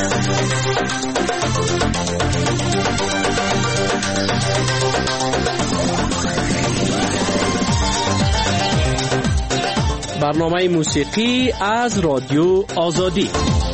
برنامه موسیقی از رادیو آزادی.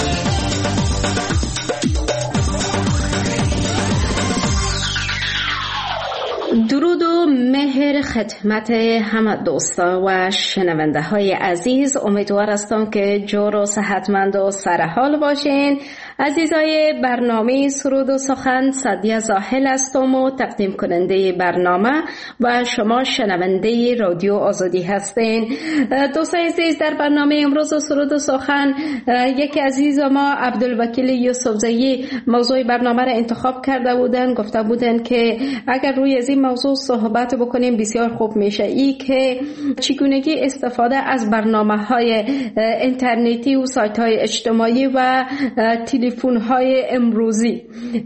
درود و مهر خدمت همه دوستا و شنونده های عزیز. امیدوار هستم که جور و صحتمند و سرحال باشین. عزیزای برنامه سرود و سخن، سعدیه زاهل هستم و تقدیم کننده برنامه و شما شنونده رادیو آزادی هستین. دوستای عزیز، در برنامه امروز سرود و سخن یکی عزیز ما عبدالوکیل یوسفزئی موضوع برنامه را انتخاب کرده بودن. گفته بودن که اگر روی از این موضوع صحبت بکنیم بسیار خوب میشه، ای که چگونگی استفاده از برنامه‌های اینترنتی و سایت‌های اجتماعی و تلفن‌های امروزی.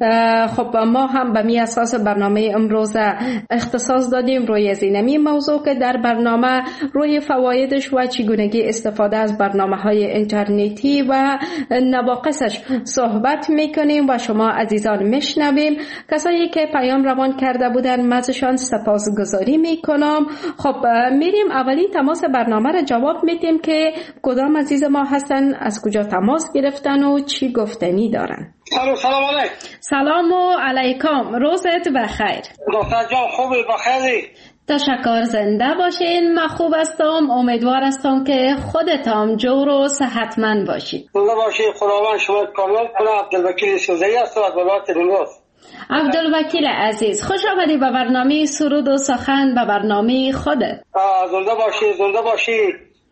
خب ما هم به می اساس برنامه امروز اختصاص دادیم روی زینمی موضوع که در برنامه روی فوایدش و چگونگی استفاده از برنامه‌های اینترنتی و نواقصش صحبت میکنیم و شما عزیزان میشنویم. کسایی که پیام روان کرده بودن ازشان سپاسگزاری میکنم. خب میریم اولین تماس برنامه را جواب میدیم که کدام عزیز ما هستن، از کجا تماس گرفتن و چی گفتنی دارن. سلام علیکم. سلام علیکم، روزت بخیر. دختر جان خوبی؟ بخیری؟ تشکر، زنده باشین. من خوب هستم، امیدوار هستم که خودت هم جور و صحتمند باشید. زنده باشید، خداوند شما کامل کنه. عبدالوکیل یوسفزئی هستم از ولایت نیمروز. عبدالوکیل عزیز، خوش آمدی به برنامه سرود و سخن، به برنامه خودت. زنده باشید، زنده باشید.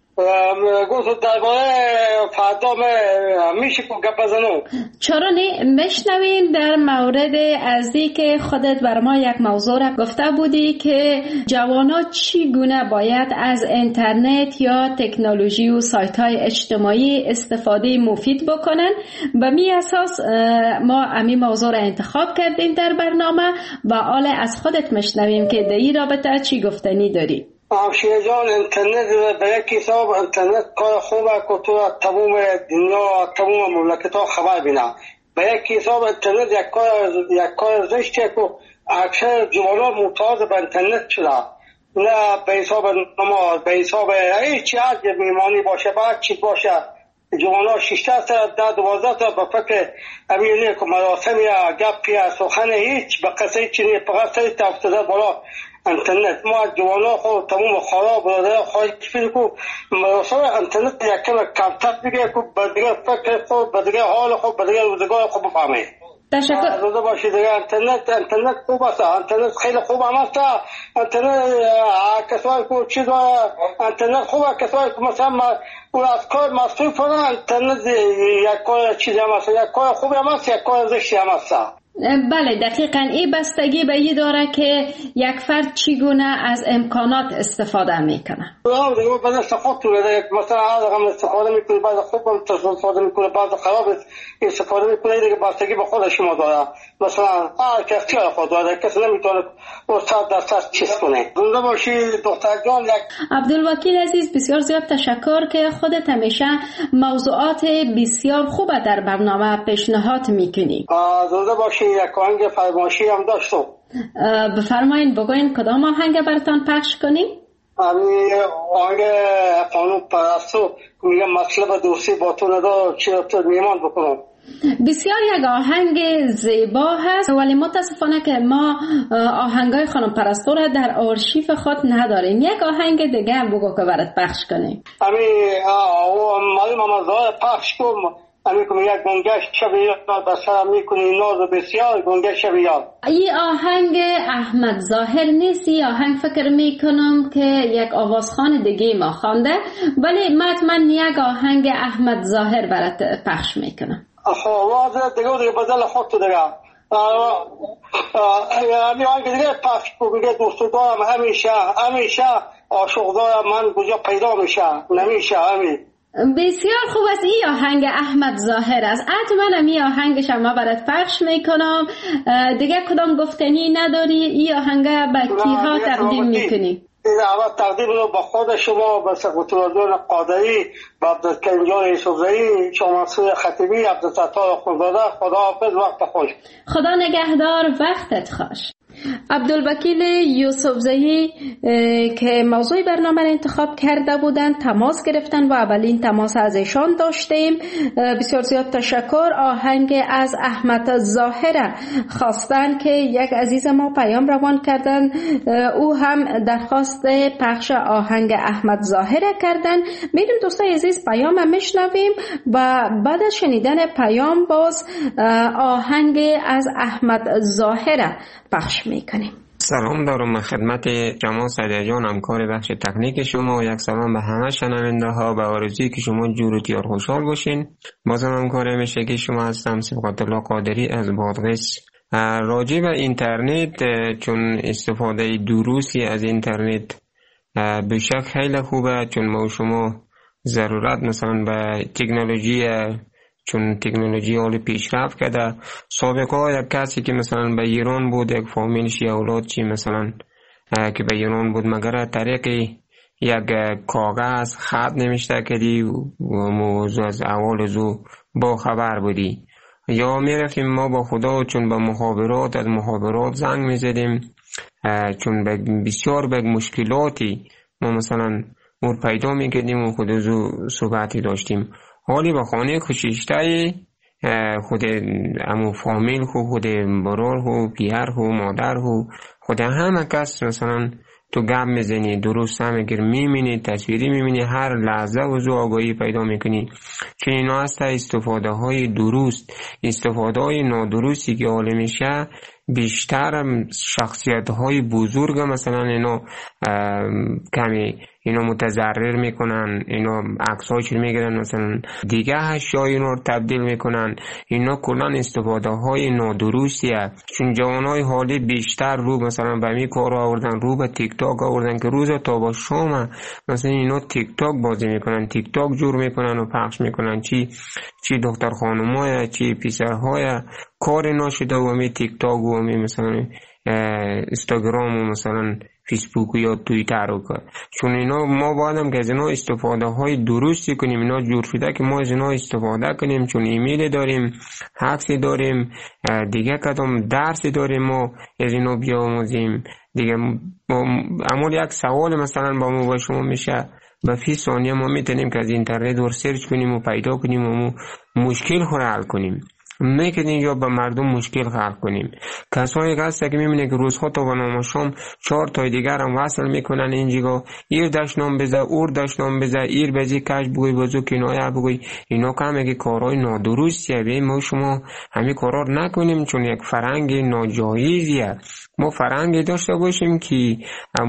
گوشت درباره فردا میشه که گپ بزنم. چرا نه؟ میشنوین در مورد ازی که خودت بر ما یک موضوع را گفته بودی که جوانا چگونه باید از اینترنت یا تکنولوژی و سایت های اجتماعی استفاده مفید بکنن. به می اساس ما امی موضوع را انتخاب کردیم در برنامه و حال از خودت میشنویم که در این رابطه چی گفتنی داری. همشیه جان، اینترنت به یک حساب اینترنت کار خوبه که تو تمام دنیا تمام مملکت ها خبر بینه. به یک حساب اینترنت یک کار زشته که اکثر جوانان معتاد به اینترنت شده. نه به حساب نماز، به حساب هیچ از میمانی باشه، بعد چی باشه، جوانان 16 سال 12 سال به فکر امینه که مراسم یا گپ یا سخن هیچ به قصه چینی فقط سری تفتده بالا اینترنت. ما جوانا خود تمام خراب برده خواهی کفیده که مراسم اینترنت یکم کمتر بگه که بدگه فکر خود، بدگه حال خود، بدگه روزگار خود بفهمه. تشکر. روزه باشید دیگه. اینترنت خوب است، اینترنت خیلی خوب هم است. اینترنت کسایی که چیز اینترنت خوبه، کسایی که مثلا اون از کار مصروف کنن. اینترنت یک کار چیزی هم است، یک کار خوبی هم است، یک کار زشتی هم است. بله دقیقاً این بستگی به این داره که یک فرد چگونه از امکانات استفاده میکنه. دیگه بعد استفاده کنه، مثلا هم استفاده میکنه، بعد خوب استفاده میکنه، بعد خراب استفاده میکنه. دیگه بستگی به خود شما داره. مثلا که اختیار خود داره، کسی نمیتونه استاد دست چیز کنه. زنده باشی دختر جان. عبدالوکیل عزیز، بسیار زیاد تشکر که خودت همیشه موضوعات بسیار خوب در برنامه پیشنهاد میکنی. زنده باشی. یک آهنگ فرمایشی هم داشتم. بفرمایین، بگوین کدام آهنگ براتان پخش کنیم؟ آهنگ قانون پرستو میگم مطلب دوستی با تو ندار چی تو میمان بکنم. بسیار یک آهنگ زیبا هست، ولی متاسفانه که ما آهنگای خانم پرستو را در آرشیف خود نداریم. یک آهنگ دیگه بگو که برات پخش کنیم. معلوم مزار پخش کنم. امیکم یک گنگش شبیاد بسر میکنی ناز بسیار گنگش شبیاد. این آهنگ احمد ظاهر نیست. این آهنگ فکر میکنم که یک آوازخوان دیگه ما خوانده، ولی من یک آهنگ احمد ظاهر برات پخش میکنم. آواز دیگه بدل خود تو دیگه. این آهنگ دیگه پخش کنم. میگه دوست دارم همیشه عاشق دارم من کجا پیدا میشه نمیشه همین. بسیار خوب است. این آهنگ احمد ظاهر است. حتما این آهنگ شما برات پخش میکنم. دیگه کدام گفتنی نداری؟ این آهنگ به کیها تقدیم میکنی؟ اول تقدیم رو با خود شما، با سقوطیان قادری، با عبدالکریم جان یوسفزئی، شما منصور خطیبی، عبدالستار خونزاده. خدا حافظ، وقت خوش. خدا نگهدار، وقتت خوش. عبدالوکیل یوسفزئی که موضوع برنامه را انتخاب کرده بودند تماس گرفتن و اولین تماس از ایشان داشتیم. بسیار زیاد تشکر. آهنگ از احمد ظاهر خواستن که یک عزیز ما پیام روان کردن، او هم درخواست پخش آهنگ احمد ظاهر کردن. میریم دوستای عزیز پیام میشنویم و بعد از شنیدن پیام باز آهنگ از احمد ظاهر پخش میکنیم. سلام دارم خدمت جمال صدیقیان، همکار بخش تکنیک شما، و یک سلام به همه شنونده ها، به آرزویی که شما جور و تیار خوشحال باشین. بازم همکار همیشگی شما هستم، صبغت الله قادری از بادغیس. راجع به اینترنت، چون استفاده درستی از اینترنت به شک خیلی خوبه، چون ما و شما ضرورت مثلا به تکنولوژی، چون تکنولوژی حال پیشرفت کرده. سابقا یک کسی که مثلا به ایران بود، یک فامیلش یا اولاد چی مثلا که به ایران بود، مگر طریق یک کاغذ خط نمیشته کردی و موضوع از اول زو با خبر بودی، یا میرفتیم ما با خدا، چون به مخابرات، از مخابرات زنگ میزدیم، چون بسیار به مشکلاتی ما مثلا مور پیدا میکردیم و خود زو صحبتی داشتیم. حالی با خانه خوشیشته خود امو فامیل خود برار خود پیر خود مادر خود همه کس مثلا تو گپ میزنی، درست هم اگر میبینی، تصویری میبینی، هر لحظه وضو آگاهی پیدا میکنی. چون اینا هست استفاده های درست. استفاده های نادرستی که حالا میشه بیشتر شخصیت های بزرگ مثلا اینا کمی اینا متضرر میکنن، اینا عکساش میگیرن، مثلا دیگه اشیاء اینا رو تبدیل میکنن. اینا کلا استفاده های نادرستیه. چون جوانای حالی بیشتر رو مثلا به می کار آوردن، رو به تیک تاک آوردن که روز تا با شام مثلا اینا تیک تاک بازی میکنن، تیک تاک جور میکنن و پخش میکنن، چی دختر خانمای، چی پسرهای کار ناشده و می تیک تاک و می مثلا اینستاگرام و مثلا فیسبوک و یا توییتر رو کار. چون اینا ما بایدم که از اینا استفاده های درستی کنیم. اینا جور شده که ما از اینا استفاده کنیم، چون ایمیل داریم، عکس داریم، دیگه کدام درسی داریم ما از اینا بیاموزیم دیگه. اما یک سوال مثلا با ما و شما میشه، به فی ثانیه ما میتونیم که از اینترنت ور سرچ کنیم و پیدا کنیم و مشکل خود حل کنیم. میکنیم یا به مردم مشکل خلق کنیم. کسایی که هسته که میبینه که روزها تا به نام شام 4 تای دیگر هم وصل میکنن اینجا، ایر دشنام بزه، اور دشنام بزه، ایر بزی کش بگوی، بزو کنایه بگوی. اینا که همه که کارهای نادرستیه. بیم ما شما همین کارها نکنیم، چون یک فرهنگ ناجایزیه. ما فرهنگ داشته باشیم که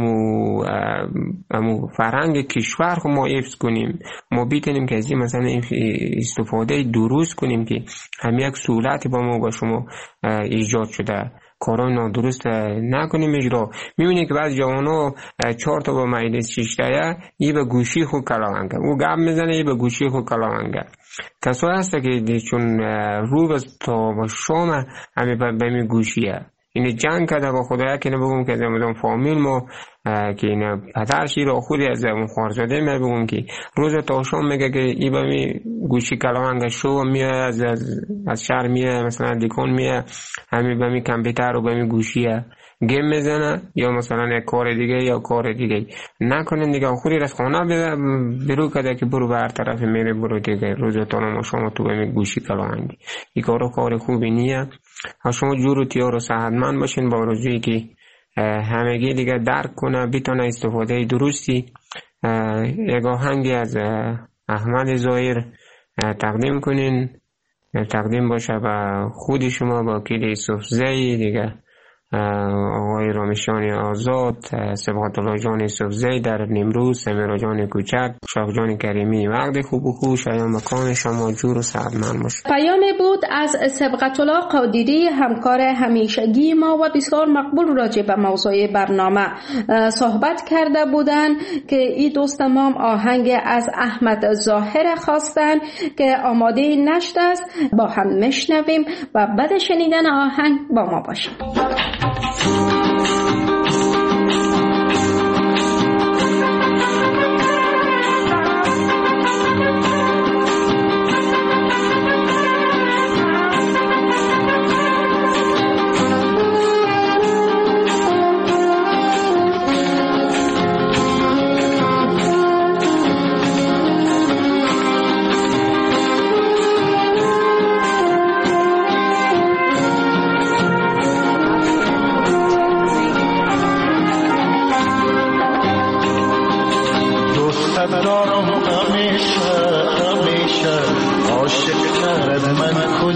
امو فرهنگ کشور خو ما حفظ کنیم. ما بیتونیم که از این مثلا استفاده درست کنیم که هم یک سهولتی با ما و شما ایجاد شده. کارهای نادرست نکنیم اجرا. میبینی که بعض جوانا 4 تا با مجلس شیشتایه یه به گوشی خود کلاونگه، او گپ میزنه یه به گوشی خود کلاونگه. کسایی هست که چون رو بس تا با شام همه به می گوشیه. این جنگ کرده با خدایا که نبگم که از امدان فامیل ما که این پدرشی را خودی از اون خوارزاده میبگم که روز تا شام میگه که ای با می گوشی کلاونگه شو میه از شهر میه مثلا دیکون میه همی با می کمپیوتر رو با می گوشیه گیم میزنه یا مثلا یک کار دیگه یا کار دیگه نکنن دیگه. خودی از خانه برو کده که برو بر طرف میره برو دیگه روز تا ما شما تو با می گوشی کلاونگی. این کار خوبی نیه. شما جور و تیار و صحتمند باشین با آرزویی که همگی دیگه درک کنه بیتونه استفاده درستی. یک آهنگی از احمد ظاهر تقدیم کنین، تقدیم باشه به خود شما، با وکیل یوسفزئی دیگه، آقای رامشان آزاد، صبغت الله جان یوسفزئی در نیمروز، سمیرا جان کوچک، شاه جان کریمی. وقت خوب و خوش ایام مکان شما جور و صحتمند باشه. پیامی بود از صبغت الله قادری، همکار همیشگی ما و بسیار مقبول راجع به موضوع برنامه صحبت کرده بودن که این دوست ما آهنگ از احمد ظاهر خواستن که آماده نشده است. با هم میشنویم و بعد شنیدن آهنگ با ما باشیم.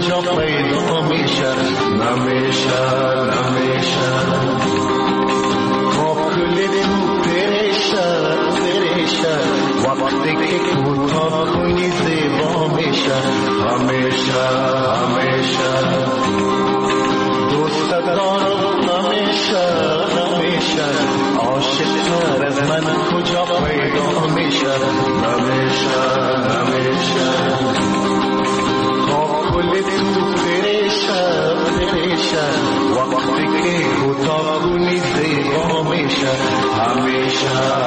کجا پیدا میشه نمیشه کل تو پریشه وقتی که کوتاه کنی زیبا میشه همیشه دوست دارم همیشه عاشق از من کجا پیدا میشه نمیشه کل تو پریشه وقتی که کوتاه کنی زیبا میشه همیشه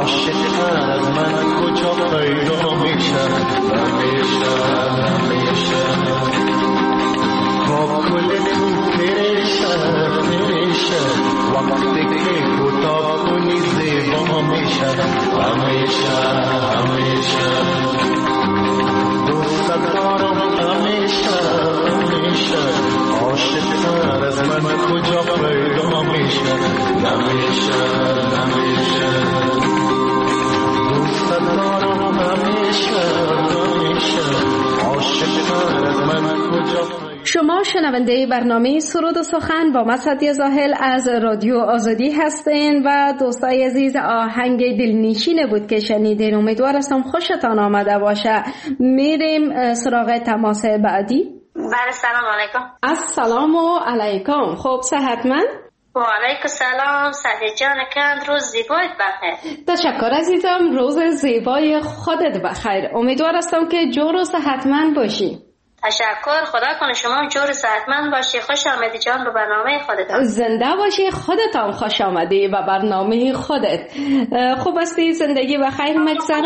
عاشق از من کجا پیدا میشه همیشه همیشه کاکل تو ترشه وقتی که کوتاه کنی زیبا میشه همیشه همیشه دوست دارم همیشه همیشه عاشق از من کجا پیدا میشه نمیشه نمیشه دوست دارم همیشه همیشه عاشق از من کجا. شما شنونده برنامه سرود و سخن با مسعدی زاهل از رادیو آزادی هستین و دوستای عزیز آهنگ دلنشینه بود که شنیدین. امیدوارم خوشتان آمده باشه. میریم سراغ تماس بعدی. بله سلام علیکم. السلام علیکم. خب صحتمند؟ و علیکم سلام. سعدی جان کند روز زیبایت بخیر. تشکر عزیزم. روز زیبای خودت بخیر. امیدوارم که جور و صحتمند باشی. تشکر. خدا کنه شما جور صحتمند باشی. خوش آمدی جان به برنامه خودت. زنده باشی. خودت هم خوش آمدی به برنامه خودت. خوب هستی؟ زندگی بخیر مگذره؟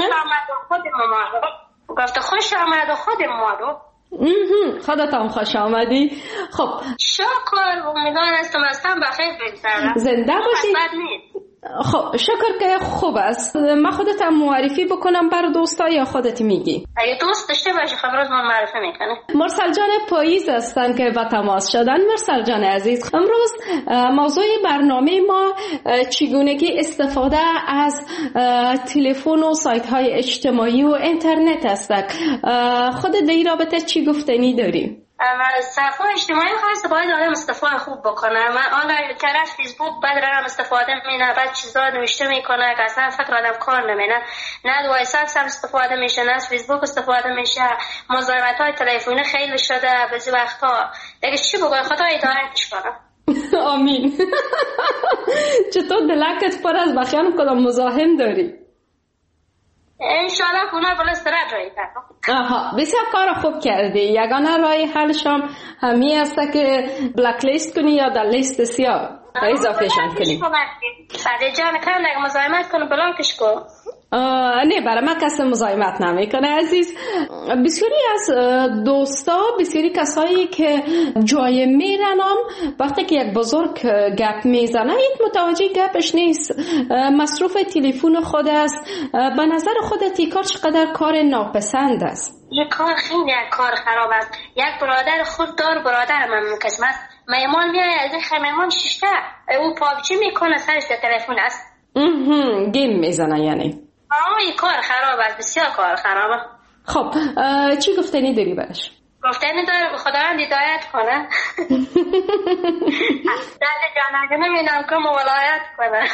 گفت خوش آمد و خود مادو. خودت هم خوش آمدی. خب شکر. امیدوارم هستم بخیر بگذره. زنده باشی. خب شکر که خوب است. من خودت هم معرفی بکنم بر دوستا یا خودت میگی؟ اگه دوست داشته باشی خبرات من معرفی میکنه. مرسل جان پاییز هستن که با تماس شدن. مرسل جان عزیز، امروز موضوع برنامه ما چگونگی استفاده از تلفن و سایت های اجتماعی و اینترنت است. خود در این رابطه چی گفتنی داری؟ صفحه اجتماعی خاص باید آدم استفاده خوب بکنه. من آنلاین طرف فیسبوک بعد رقم استفاده میکنه، بعد چیزا نوشته میکنه که اصلا فکر آدم کار نمیکنه. نه واتساپ هم استفاده میشه، نه فیسبوک استفاده میشه. مزاحمت های تلفنی خیلی شده بعضی وقتا. دیگه چی بگم؟ خدا هدایتش کنه. آمین. چطور دلکت پر از بخیان کدام مزاحم داری؟ انشالله کنه بلا استراحت رایی کردم. بسیار کار خوب کردی. یگانه رای حلشم همین است که بلک لیست کنی یا در لیست سیاه اضافهشان کنی. بعد جان کنه اگه مزاحمت کنه بلاکش کن. نه برای من کسی مزاحمت نمیکنه عزیز. بسیاری از دوستا، بسیاری کسایی که جای میرنم وقتی که یک بزرگ گپ میزنه یک متوجه گپش نیست. مصروف تلفن خود است. به نظر خودت این کار چقدر کار ناپسند است؟ یک کار خیلی کار خراب است. یک برادر خود دار برادر من قسمت میمون میای از این میمون ششته او پابجی میکنه سرش تلفن است. گیم میزنه یعنی. این کار خراب است. بسیار کار خرابه. خب چی گفتنی داری برش؟ گفتنی داره خداوند هدایت کنه. دل جانگه نمیدم که ولایت کنه.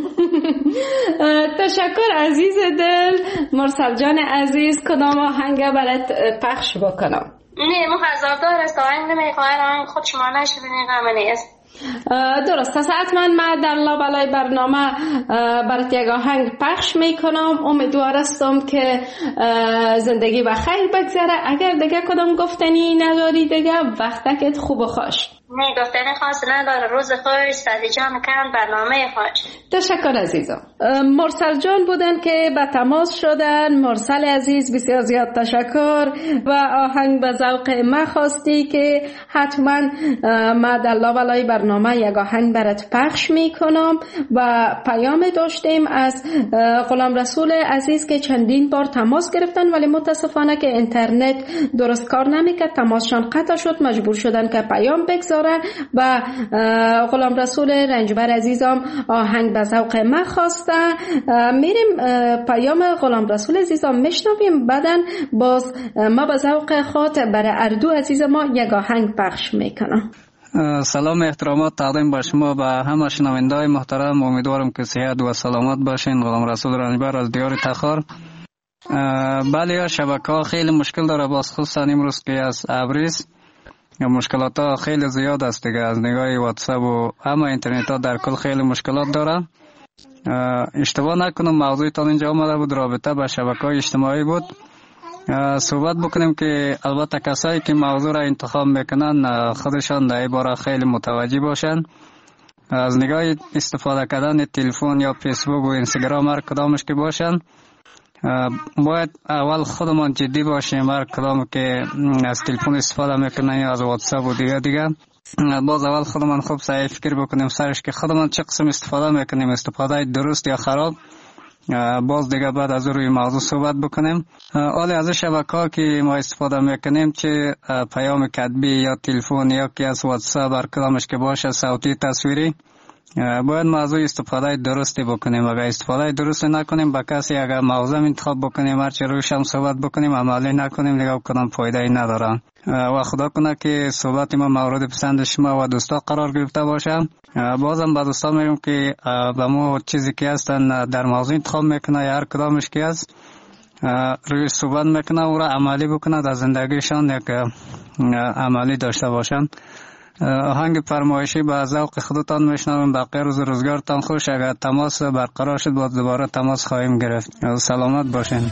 تشکر عزیز دل. مرسل جان عزیز کدام آهنگ برات پخش بکنم؟ نه مخزردار است. آهنگ نمیخواهی خود شما نشبینی غم نیست. درست است. حتما من در لابلای برنامه برات یک آهنگ پخش میکنم. امیدوارم که زندگی بخیر بگذره. اگر دیگه کدام گفتنی نداری دیگه وقتت خوب و خوش. نه گفتنی خاص نداره. روز خوش. سعدی جان کن برنامه خوش. تشکر عزیزم. مرسل جان بودن که به تماس شدن. مرسل عزیز بسیار زیاد تشکر و آهنگ به ذوق ما خواستی که حتما ما در لابلای برنامه یک آهنگ برات پخش میکنم. و پیام داشتیم از غلام رسول عزیز که چندین بار تماس گرفتن ولی متاسفانه که اینترنت درست کار نمیکرد. تماسشان قطع شد. مجبور شدن که پیام بگذارن و غلام رسول رنجبر عزیزم آهنگ به ذوق ما خواسته. میریم پیام غلام رسول عزیزم میشنویم. بعدن باز ما به ذوق خود برای اردو عزیز ما یک آهنگ پخش میکنم. سلام احترامات تقدیم به شما به همه شنونده‌های محترم. امیدوارم که صحت و سلامت باشین. غلام رسول رنجبر از دیار تخار. بله شبکه‌ها خیلی مشکل داره باز خصوصا امروز که از ابریز مشکلات ها خیلی زیاد است دیگه. از نگاه واتساپ و همه اینترنت ها در کل خیلی مشکلات داره. اشتباه نکنم موضوع تا اینجا آمده بود رابطه با شبکه‌های اجتماعی بود. صحبت بکنیم که البته کسایی که موضوع را انتخاب میکنن خودشان در این باره خیلی متوجه باشن. از نگاه استفاده کردن تلفن یا فیسبوک و اینستاگرام هر کدامش که باشن، باید اول خودمان جدی باشیم. هر کدام که از تلفن استفاده میکنن یا از واتساپ و دیگه باز اول خودمان خوب صحیح فکر بکنیم سرش که خودمان چه قسم استفاده میکنیم، استفاده درست یا خراب. باز دیگه بعد از روی موضوع صحبت بکنیم. حالا از شبکه‌ها که ما استفاده میکنیم، چه پیام کتبی یا تلفن یا که از واتساپ هر کدامش که باشه، صوتی تصویری، باید موضوع استفاده درستی بکنیم. اگر استفاده درست نکنیم با کسی اگر موضوع انتخاب بکنیم هرچی روش هم صحبت بکنیم عملی نکنیم دیگه کدام فایده نداره. و خدا کنه که صحبت ما مورد پسند شما و دوستا قرار گرفته باشه. بازم با دوستا میگم که به ما چیزی که هستن در موضوع انتخاب میکنه یا هر کدامش که هست روی صحبت میکنه و را عملی بکنه در زندگیشان یک عملی داشته باشن. آهنگ فرمایشی با ذوق خودتان میشنویم. باقی روز روزگارتان خوش. اگر تماس برقرار شد باز دوباره تماس خواهیم گرفت. سلامت باشین.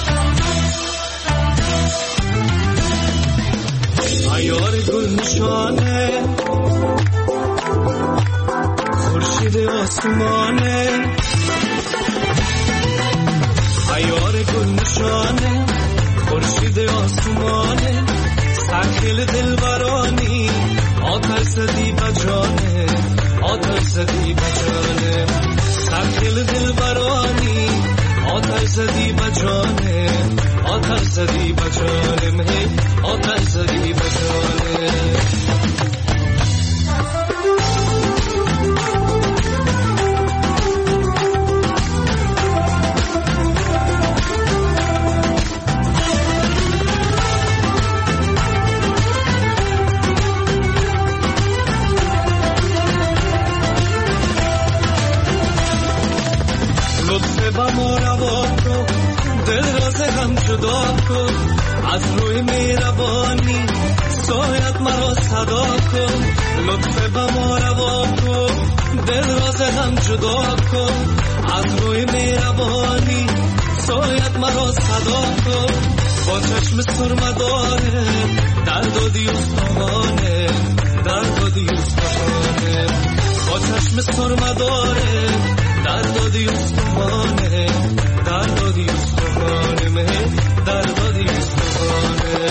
ایار گل نشانه خورشید آسمانه، ایار گل نشانه خورشید آسمانه، سرخیل دلبرانی آتش زدی بجانه، آتش زدی بجانه، سرخیل دلبرانی آتش زدی بجانه، آتش زدی بجانه، مهی آتش زدی بجانه. جدا کن از روی مهربانی، سایت مرا صدا کن، لطف به ما روا کن، دل راز هم جدا کن از روی مهربانی، سایت مرا صدا کن. با چشم سرمداره درد و دیوستانه، درد و دیوستانه، با چشم سرمداره درد و دیوستانه، درد و دیوستانه، مه درد و دیوستانه.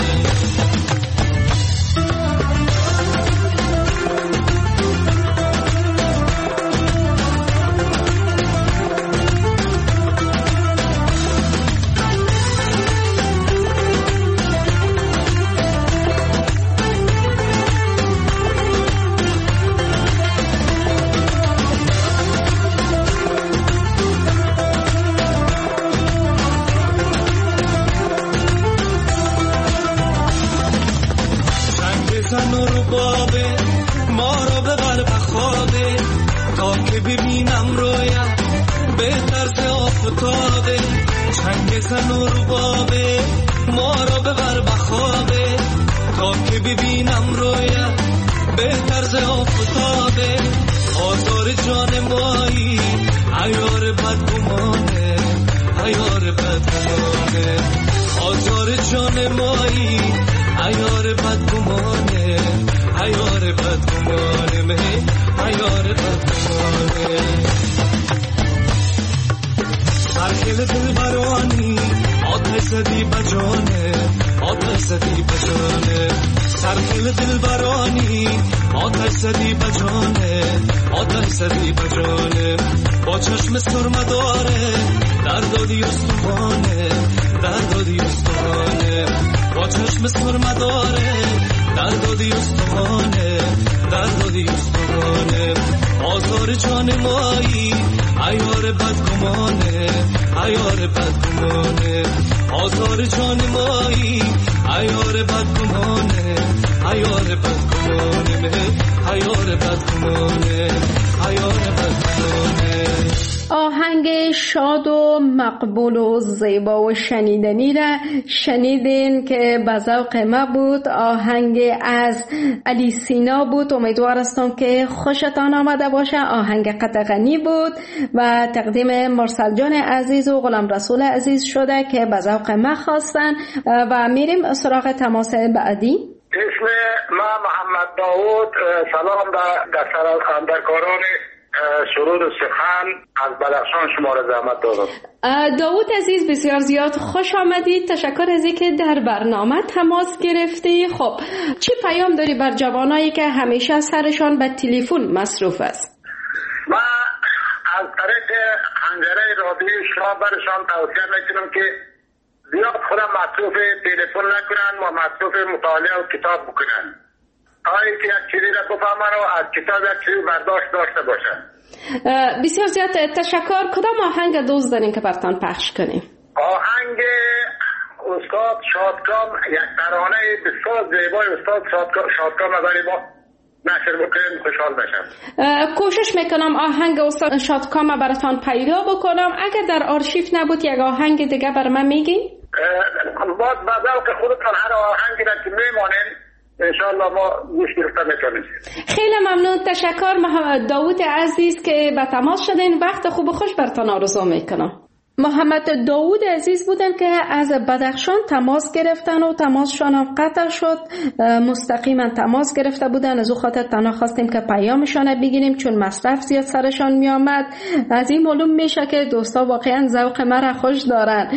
آهنگ شاد و مقبول و زیبا و شنیدنی را شنیدین که به ذوق ما بود. آهنگ از علی سینا بود. امیدوار هستم که خوشتان آمده باشه. آهنگ قطغنی بود و تقدیم مرسل جان عزیز و غلام رسول عزیز شده که به ذوق ما خواستن و میریم سراغ تماس بعدی. اسم ما محمد داوود. سلام در اندرکاران سرود و سخن از بدخشان شما را زحمت دادم. داوود عزیز بسیار زیاد خوش آمدید. تشکر از اینکه در برنامه تماس گرفتی. خب چی پیام داری بر جوانایی که همیشه سرشان به تلفن مصروف است؟ ما از طریق حنجره رادیو شما برشان توصیه میکنم که زیاد خودم مصروف تلفن نکنن و مصروف مطالعه و کتاب بکنن تا اینکه یک چیزی را بفهمن و از کتاب یک چیزی برداشت داشته باشن. بسیار زیاد تشکر. کدام آهنگ دوست دارین که براتان پخش کنیم؟ آهنگ استاد شادکام، یک ترانه بسیار زیبای استاد شادکام برای ما نشر بکنیم خوشحال بشم. کوشش میکنم آهنگ استاد شادکام براتان پیدا بکنم. اگر در آرشیو نبود یک آهنگ دیگه بر من میگین؟ باز به ذوق خودتان هر آهنگی را که میمانین انشاءالله ما گوش گرفته میکنیم. خیلی ممنون. تشکر محمد داوود عزیز که به تماس شدین. وقت خوب و خوش براتان آرزو میکنم. محمد داوود عزیز بودن که از بدخشان تماس گرفتن و تماسشان قطع شد. مستقیما تماس گرفته بودن. از او خاطر تنها خواستیم که پیامشان بگیریم چون مصرف زیاد سرشان می آمد. از این معلوم میشه که دوستا واقعا ذوق ما را خوش دارن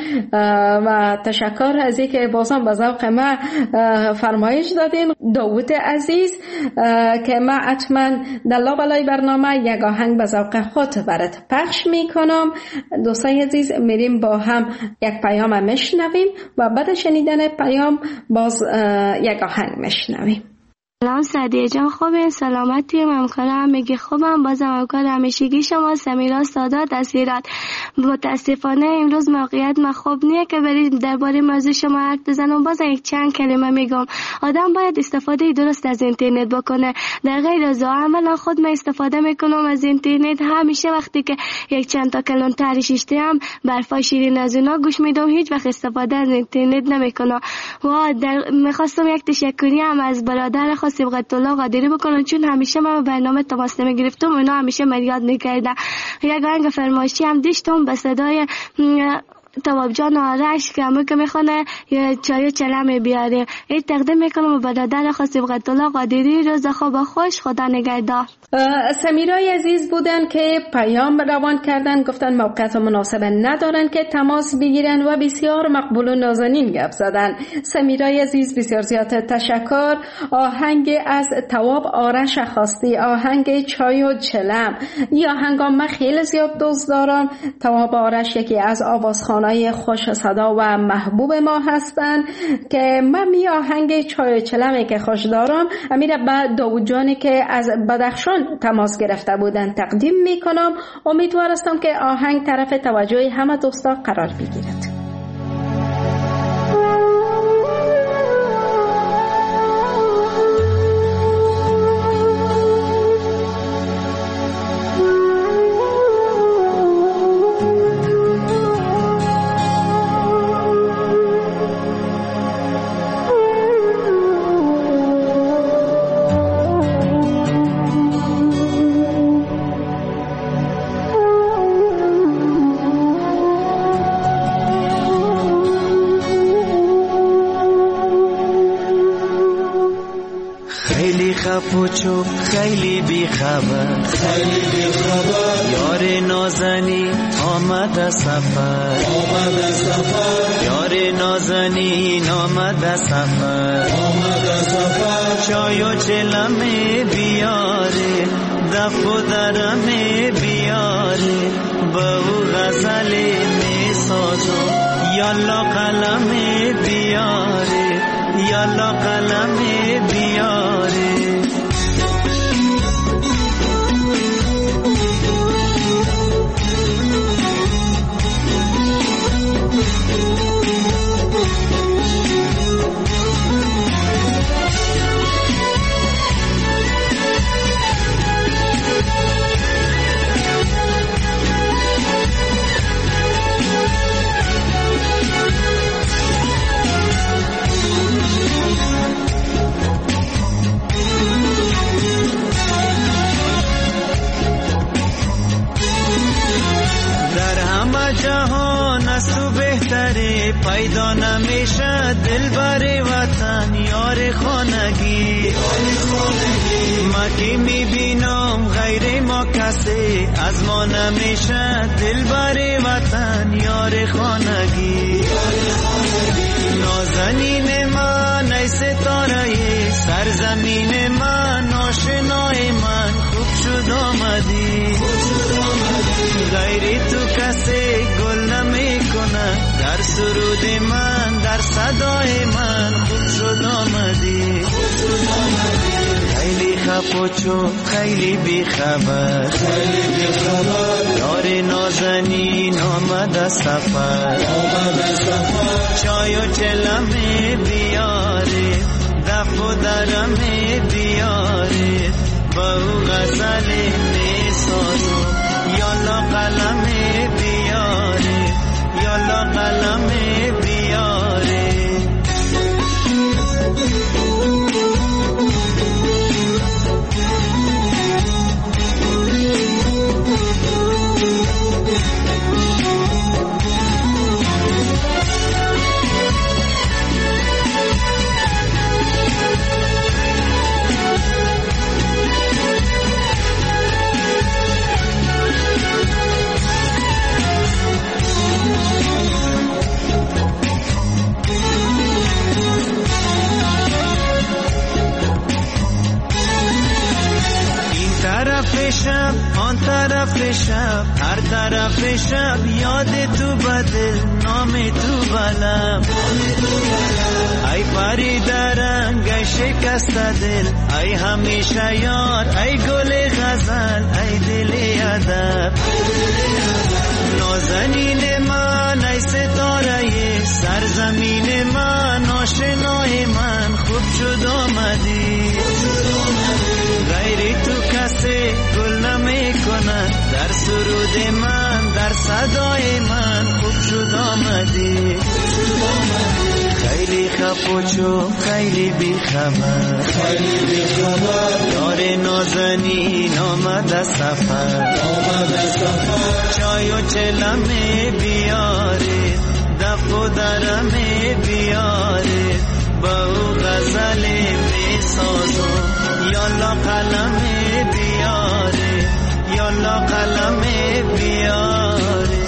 و تشکر از اینکه بازم به ذوق ما فرمایش دادین داوود عزیز که ما حتما در لابلای برنامه یک آهنگ به ذوق خود برات پخش میکنم. دوستای عزیز میریم با هم یک پیام میشنویم و بعد شنیدن پیام باز یک آهنگ میشنویم. سلام سعدیه جان، خوبه؟ سلامتی؟ همکارم میگه خوبم. بازم همکار همیشگی شما سمیرا سادات از هرات. متاسفانه امروز موقعیت ما خوب نیه که برید درباره موضوع شما حرف بزنم. باز یک چند کلمه میگم. آدم باید استفاده درست از اینترنت بکنه. در غیر از اولا خود من استفاده میکنم از اینترنت. همیشه وقتی که یک چند تا کلون ترشیشته هم برفای شیرین از اونا گوش میدم. هیچ وقت استفاده از اینترنت نمیکنم. و میخواستم یک تشکری هم از برادر صبغت الله قادری بکنن چون همیشه من برنامه تماس نمیگرفتم. اونا همیشه من یاد میکردن. یک آهنگ فرمایشی هم داشتم به صدای تواب جان آرش که همون که میخونه چای و چلم بیاره. این تقدیم میکنم و برادر صبغت الله قادری. روز خوب و خوش. خدا نگهدار. سمیرای عزیز بودن که پیام روان کردن، گفتن موقعیت مناسب ندارن که تماس بگیرن و بسیار مقبول و نازنین گپ زدن. سمیرای عزیز بسیار زیاد تشکر. آهنگ از تواب آرش خواستی، آهنگ چای و چلم. یا آهنگام من خیلی زیاد دوست دارم. تواب آرش یکی از آوازخوانای خوش صدا و محبوب ما هستن که من می آهنگ چای و چلمی که خوش دارم امیر با داوود جانی که از بدخشان تماس گرفته بودن تقدیم میکنم. امیدوار هستم که آهنگ طرف توجه همه دوستا قرار بگیرد. پوچو خیلی بی خبر یار نازنی آمد سفر یار نازنین آمد سفر چای و چلم بیاره دف و درم بیاره با او غزل می سازم یالا قلم بیاره یالا قلم بیاره. پیدا نمیشه دل بر وطن یا یار خانگی ما که میبینم غیر ما کسی از ما نمیشه دلبر وطن یار خانگی نازنین من ای ستاره سرزمین من آشنای من خوب شد آمدی غیر تو کسی گل نمی کنه در سرود من در صدای من خوب شد آمدی خیلی خفوچو خیلی بیخبر یار نازنین آمد سفر چای و چلمه بیاره دف و درمه بیاره با او غزل می سازم یالا قلمه بیاره یالا قلمه بیاره شب آن طرف شب هر طرف شب یاد تو بدل نام تو بلم ای پری درنگ ای شکست دل ای همیشه یار ای گل غزل ای دل ادب نازنین من ای ستاره سرزمین من آشنای من خوب شد آمدی غیری تو کسی گل نمی کنه در سرود من در صدای من خوب شد آمدی خیلی خفوچو خیلی بیخبر یار نازنین آمد سفر چای و چلمه بیاره دف و درمه بیاره با او غزل می سازم یالا قلمه بیاره یالا قلمه بیاره.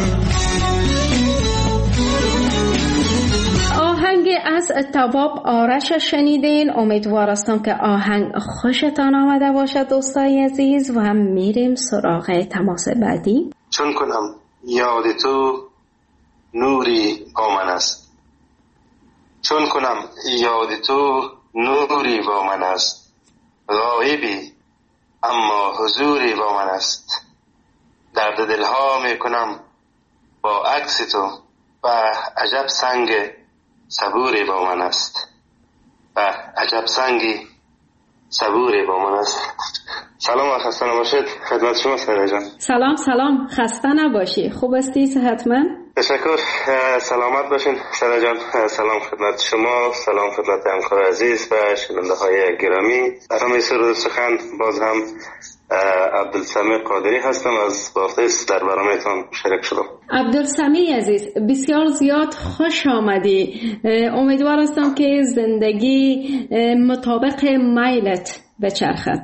آهنگ از تواب آرش شنیدین. امیدوارستم که آهنگ خوشتان آمده باشد دوستای عزیز و هم میریم سراغ تماس بعدی. چون کنم یاد تو نوری با من است، چون کنم یاد تو نوری با من است، غایبی اما حضوری با من است، درد دلها می کنم با عکس تو و عجب سنگ صبوری با من است و عجب سنگی صبوری با من است. سلام و خسته نباشید خدمت شما سره جان. سلام خسته نباشی. خوب هستی؟ صحتمند؟ تشکر، سلامت باشین سره جان. سلام خدمت شما، سلام خدمت همکار عزیز و شنونده های گرامی. برنامه سرود سخن باز هم عبدالسمیع قادری هستم، از بافیس در برنامه‌تان شریک شدم. عبدالسمیع عزیز بسیار زیاد خوش آمدی. امیدوار هستم که زندگی مطابق میلت بچرخد.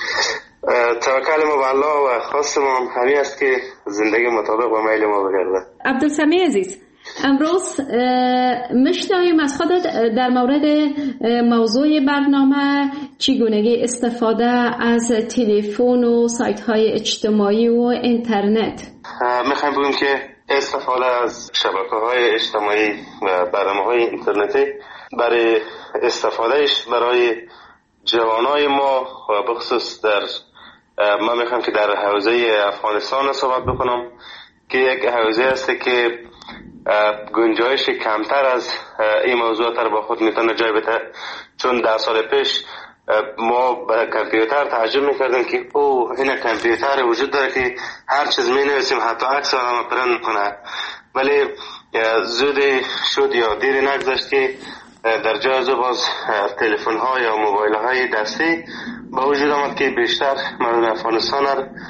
توکل ما به الله و خواست ما هم همین است که زندگی مطابق با میل ما بگرده. عبدالسمیع عزیز، امروز میشنویم از خودت در مورد موضوع برنامه چگونگی استفاده از تلفن و سایت های اجتماعی و اینترنت. میخوایم بگیم که استفاده از شبکه های اجتماعی و برنامه های اینترنتی برای استفادهش برای جوانای ما و بخصوص در من میخوام که در حوزه افغانستان صحبت بکنم که یک حوزه است که گنجایش کمتر از این موضوع تر با خود میتونه جای بده، چون 10 سال پیش ما به کامپیوتر تعجب میکردیم که این کامپیوتر وجود داره که هر چیز مینویسیم حتی عکس هم پرنت کنه، ولی زود شد یا دیر نگذشت که در جای از باز تلفن ها یا موبایل های دستی با وجود آمد که بیشتر مردم افغانستان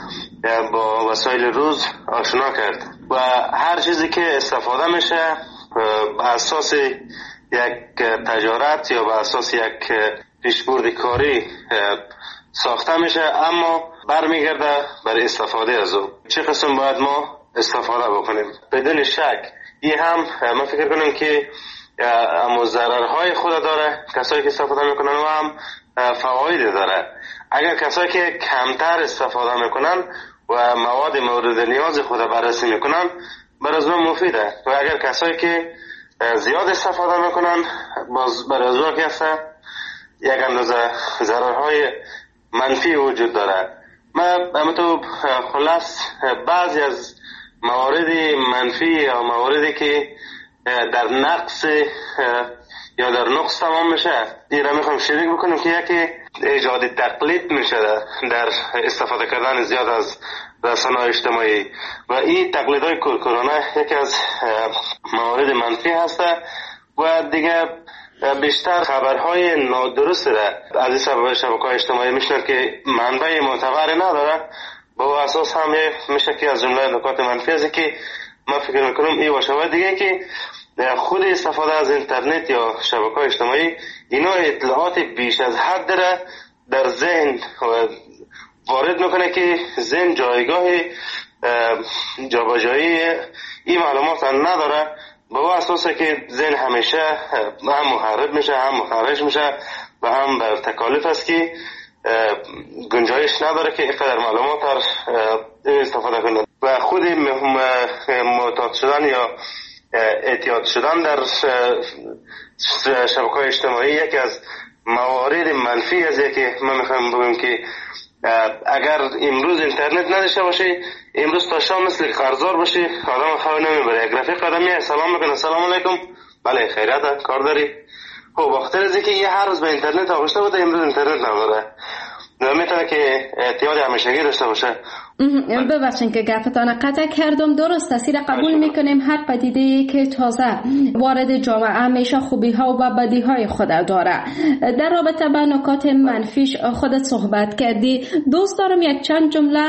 با وسایل روز آشنا کرد و هر چیزی که استفاده میشه بر اساس یک تجارت یا بر اساس یک پیشبرد کاری ساخته میشه، اما برمیگرده برای استفاده از او. چه قسم باید ما استفاده بکنیم؟ بدون شک این هم من فکر کنم که اما ضررهای خود داره کسایی که استفاده میکنن و هم فواید داره. اگر کسایی که کمتر استفاده میکنن و مواد مورد نیاز خود بررسی میکنن برای ما مفیده، و اگر کسایی که زیاد استفاده میکنن باز برای ما که یک اندازه ضررهای منفی وجود داره. من تو خلاص بعضی از موارد منفی یا مواردی که در نقص یا در نقص تمام میشه این را میخوام شریک بکنیم که یکی ایجاد تقلید میشه در استفاده کردن زیاد از رسانه‌های اجتماعی و این تقلیدهای کورکورانه یکی از موارد منفی هست و دیگه بیشتر خبرهای نادرست را از این سبب شبکه‌های اجتماعی میشنن که منبع معتبری نداره. با اساس هم میشه که از جمله نکات منفی است که من فکر میکنم این باشه. و دیگه که خود استفاده از اینترنت یا شبکه‌های اجتماعی اینا اطلاعات بیش از حد را در ذهن وارد میکنه که ذهن جایگاه جابجایی این معلومات نداره. با اساسه که ذهن همیشه هم محرک میشه هم مخرج میشه و هم بر تکالیف است که گنجایش نداره که اینقدر معلومات استفاده کنند و خود معتاد شدن یا اعتیاد شدن در شبکه‌های اجتماعی یکی از موارد منفی است که من میخوام بگم که اگر امروز اینترنت نداشته باشه امروز تا شام مثل قرضدار باشه آدم خواب نمیبره. یک رفیق قدمی سلام میکنه سلام علیکم بله خیریت کار داری؟ خب بخاطر از اینکه یه هر روز به اینترنت آغشته بوده امروز اینترنت نداره میتونه که اعتیاد همیشگی داشته باشه. ببخشید که گفتان قطع کردم. درست است را قبول میکنیم هر پدیده‌ای که تازه وارد جامعه همیشه خوبی ها و بدی های خود داره. در رابطه با نکات منفیش خودت صحبت کردی، دوست دارم یک چند جمله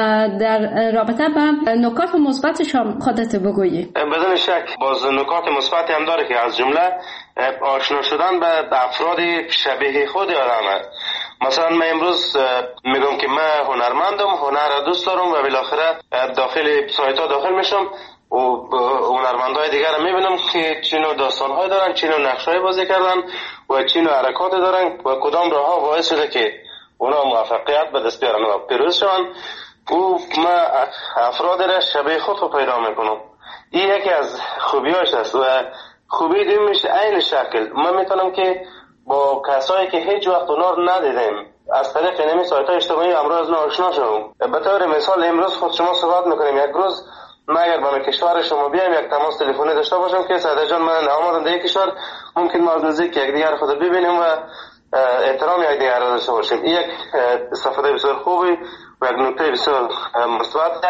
در رابطه با نکات مثبتش هم خودت بگویی. بدون شک باز نکات مثبتی هم داره که از جمله آشنا شدن به افراد شبیه خود آدمه. مثلا من امروز میگم که من هنرمندم، هنر دوست دارم و بالاخره داخل سایت ها داخل میشم و هنرمندای دیگر رو میبینم که چی نوع داستان‌های دارن، چی نوع نقش‌های بازی کردن و چی نوع حرکات دارن و کدام راه‌ها باعث شده که اونا موفقیت به دست بیارن و پیروز شون و من افراد را شبیه خود رو پیدا میکنم. این یکی از خوبیاش است و خوبی دیمیش عین شکل من میتونم که با کسایی که هیچ وقت اونا رو ندیدیم از طریق اینمی سایت‌های اجتماعی امروز آشنا شدم. به طور مثال امروز خود شما صحبت میکنیم، یک روز من اگر به کشور شما بیایم یک تماس تلفنی داشته باشم که سعید جان من آمدم در یک کشور ممکن ما از نزدیک یک دیگر خود ببینیم و احترام یک دیگر را داشته باشیم. این یک استفاده بسیار خوبی و یک نکته بسیار مثبت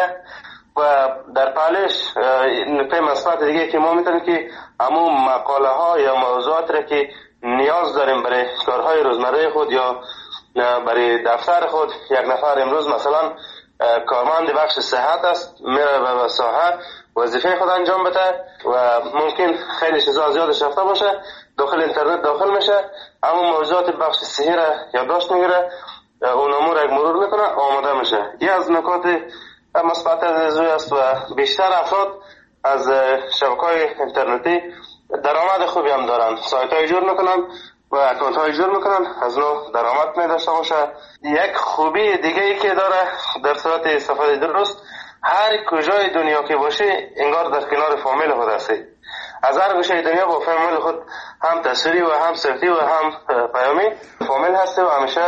و در پالش نکته مثبت دیگه که ما میتونیم که همون مقاله ها یا موضوعات را که نیاز داریم برای کارهای روزمره خود یا برای دفتر خود، یک نفر امروز مثلا کارمند بخش صحت است میره به ساحه وظیفه خود انجام بده و ممکن خیلی چیزا زیادش رفته باشه داخل اینترنت داخل میشه اما موضوعات بخش صحی را یادداشت میگیره اون امور یک مرور میکنه آماده میشه. یه از نکات مثبت است و بیشتر افراد از شبکه‌های اینترنتی درآمد خوبی هم دارن، سایت های جور میکنن و اکانت های جور میکنن از نو درآمد میداشته باشه. یک خوبی دیگه ای که داره در صورت استفاده درست هر کجای دنیا که باشه انگار در کنار فامیل خود هستی. از هر گوشه دنیا با فامیل خود هم تصویری و هم صوتی و هم پیامی فامیل هستی و همیشه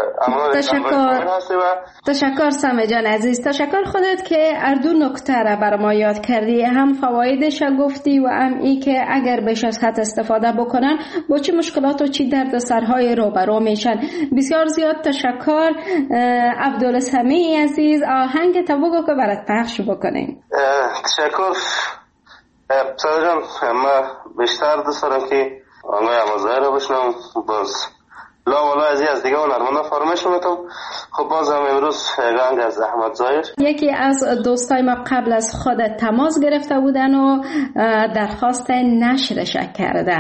تشکر سامه جان عزیز. تشکر خودت که اردو نکته را بر ما یاد کردی، هم فوایدش گفتی و هم ای که اگر بیش از حد استفاده بکنن با چه مشکلات و چی دردسرهای روبرو میشن. بسیار زیاد تشکر. عبدالسمیع عزیز آهنگ تو بگو که برات پخش بکنیم. تشکر سامه جان. من بیشتر دوست دارم که آنگاه امازده رو بشنم باز لا والا از دیگه هنرمندا فرمایش میکنم. خب بازم امروز گنگ از احمد ظاهر یکی از دوستای ما قبل از خود تماس گرفته بودن و درخواست نشرش کردن.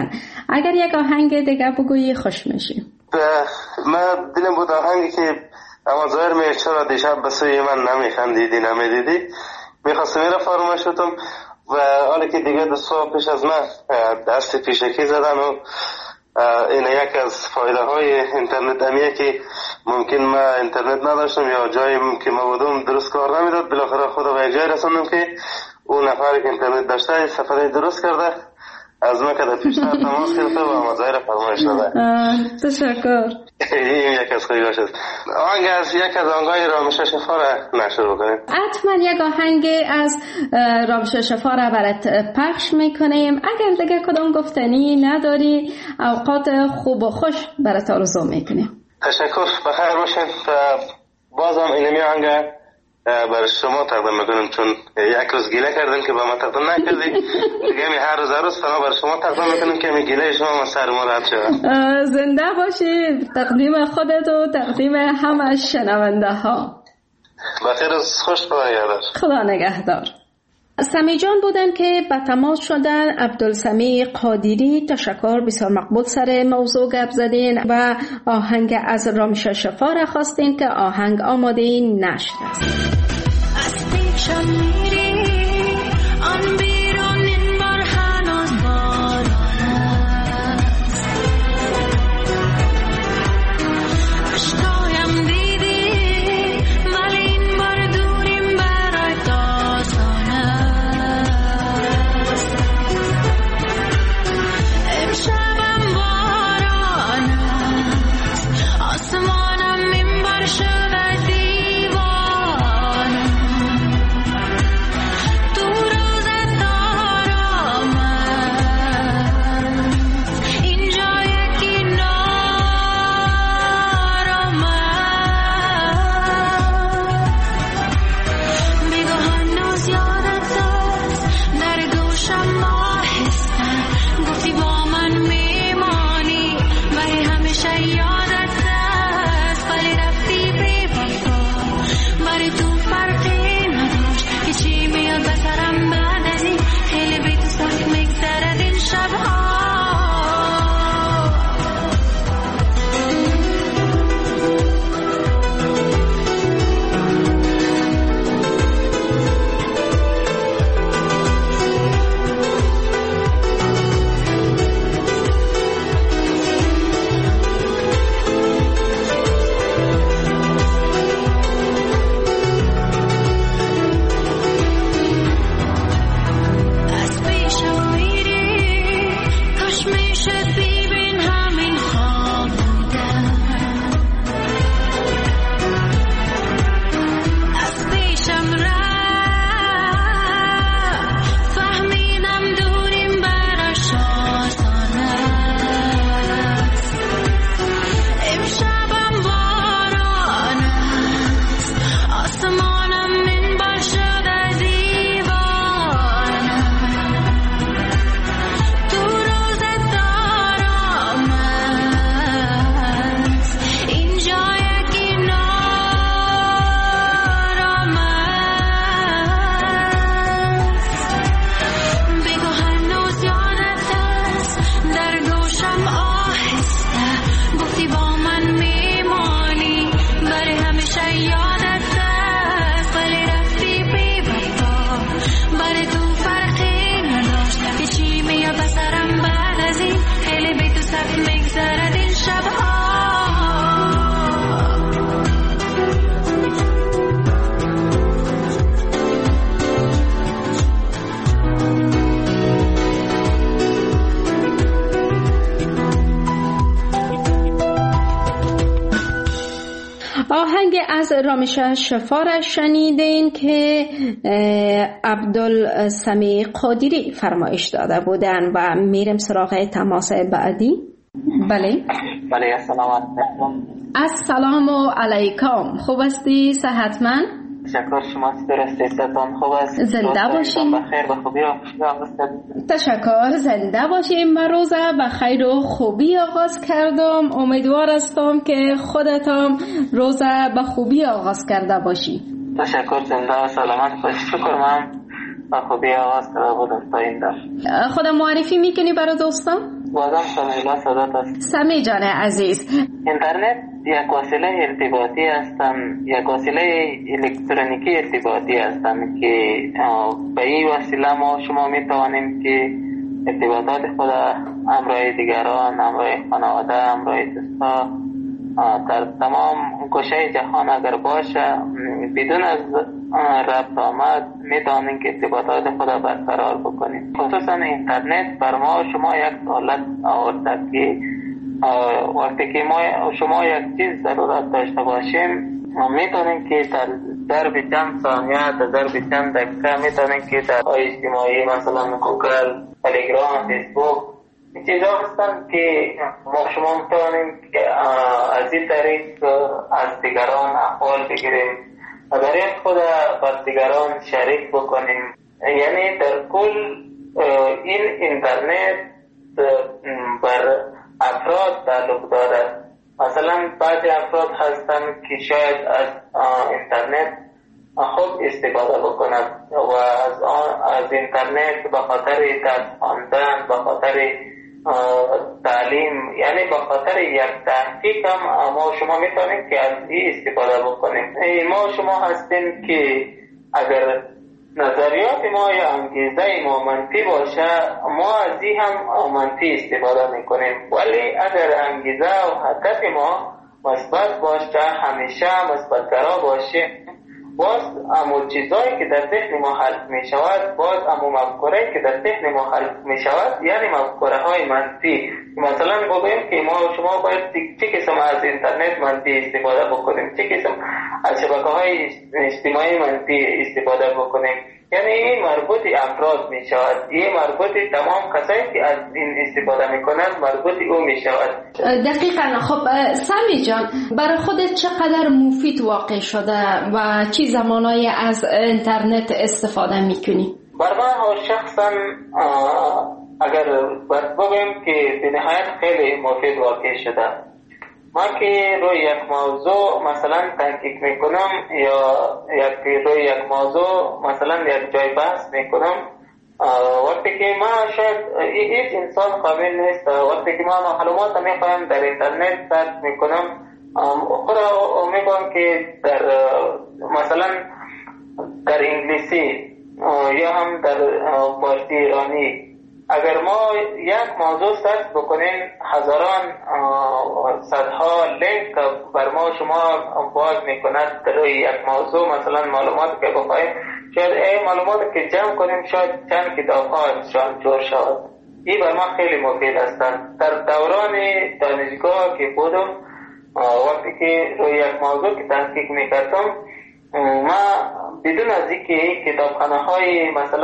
اگر یک آهنگ دیگه بگویی خوش میشیم. من دلم بود آهنگی که اما ظاهر می چرا دیشب به سوی من نمیخندیدی نمیدیدی میخواستم میره فرمایش شدم و حالا که دیگه 2 سال پیش از من دست پیشکی زدن و این یک از فایده های اینترنت همیه که ممکن ما اینترنت نداشتم یا جایی که ما بودم درست کار نمیداد، بالاخره خدا به جای رسوندم که اون نفری که اینترنت داشته سفری درست کرده از من که در پیشتر تماس گرفته و مظاهر فرمایش داده. تشکر. این یک از خویگاش است. آهنگ از یک از آهنگای رامش شفا را نشر بکنیم. حتما یک آهنگ از رامش شفا را برات پخش میکنیم. اگر دیگه کدام گفتنی نداری اوقات خوب و خوش برات آرزو میکنیم. تشکر، بخیر باشین. بازم اینمی آهنگ برای شما تقدیم میکنم چون یک روز گله کردن که با ما تقدیم نکردی، دیگه می هر روز فنا برای شما تقدیم میکنم که می گله شما سر ما رد شد. زنده باشی. تقدیم خودت و تقدیم همه شنونده ها. بخیر روز خوش، خدا نگهدار. خدا نگهدار. سمی جان بودن که به تماس شدن. عبدالسمی قادری، تشکر، بسیار مقبول سر موضوع گپ زدین و آهنگ از رامش شفا را خواستین که آهنگ آماده نشد است. آهنگ از رامش شفا را شنیدین که عبدالسمی قادری فرمایش داده بودن و میریم سراغ تماس بعدی. بله السلام علیکم. السلام علیکم. خوب هستی؟ صحتمند؟ تشکر. شما چطور هستید؟ صحتتان خوب است؟ زنده باشین. بخیر و خوبی آغاز کردید. تشکر. زنده باشین. من روز بخیر و خوبی آغاز کردم. امیدوار هستم که خودتان روز به خوبی آغاز کرده باشی. تشکر. زنده و سلامت باشی. شکر. من با خوبی آغاز کرده بودم تا این در. خودم معرفی میکنی برای دوستان؟ بازم سمیلا صدات است. سمی جان عزیز، اینترنت یک وسیله ارتباطی هستن، یک وسیله الکترونیکی ارتباطی هستن که به این وسیله ما شما می توانیم که ارتباطات خود همراه دیگران، همراه خانواده، همراه دوستا در تمام گوشه جهان اگر باشه بدون از ربط آمد می توانیم که ارتباطات خود برقرار بکنیم. خصوصا اینترنت بر ما شما یک سهولت آورده که وقتی که شما یک چیز ضرورت داشته باشیم میتونیم که در ضرب چند ثانیه، در ضرب چند دقیقه میتونیم که در اجتماعی مثلا گوگل، تلگرام، فیسبوک این چیزا هستن که ما شما میتونیم که از این طریق از دیگران احوال بگیریم و در این خود بر دیگران شریک بکنیم. یعنی در کل این اینترنت بر افراد تعلق دارد. مثلا بعضی افراد هستن که شاید از اینترنت خوب استفاده بکنند و از اینترنت به خاطر درس خواندن، به خاطر تعلیم، یعنی به خاطر یک تحقیق هم ما شما میتونیم که از این استفاده بکنیم. ما شما هستیم که اگر نظریات ما یا انگیزه ما منفی باشه ما از این هم منفی استفاده میکنیم، ولی اگر انگیزه و هدف ما مثبت باشه، همیشه مثبت‌گرا باشه، باز امو چیزایی که در ذهن ما حل می شود، باز امو مفکوره‌ای که در ذهن ما حل می شود، یعنی مفکوره های منفی. مثلا بگوییم که ما شما باید چه قسم از اینترنت منفی استفاده بکنیم، چه قسم از شبکه‌های اجتماعی منفی استفاده بکنیم، یعنی این مربوط افراد می شود، این مربوط تمام کسایی که از این استفاده می کنند مربوط او می شود. دقیقاً. خب سمی جان، برای خودت چقدر مفید واقع شده و چی زمانایی از اینترنت استفاده می کنی؟ بر من شخصا اگر بگویم که به نهایت خیلی مفید واقع شده. من که روی یک موضوع مثلا تحقیق میکنم یا روی یک موضوع مثلا یک جای بحث میکنم، وقتی که ما شاید هیچ انسان قابل نیست، وقتی که ما معلومات میخوایم در اینترنت سرچ میکنم خود میگم که در مثلا در انگلیسی یا هم در فارسی ایرانی اگر ما یک موضوع سرچ بکنیم هزاران صدها لینک بر ما شما باز میکند در روی یک موضوع. مثلا معلومات که بخواهیم شاید این معلومات که جمع کنیم شاید چند کتاب ها شان جور شود. این بر ما خیلی مفید هستند. در دوران دانشگاه که بودم وقتی که روی یک موضوع که تحقیق میکردم ما بدون از اینکه کتابخانه های مثلا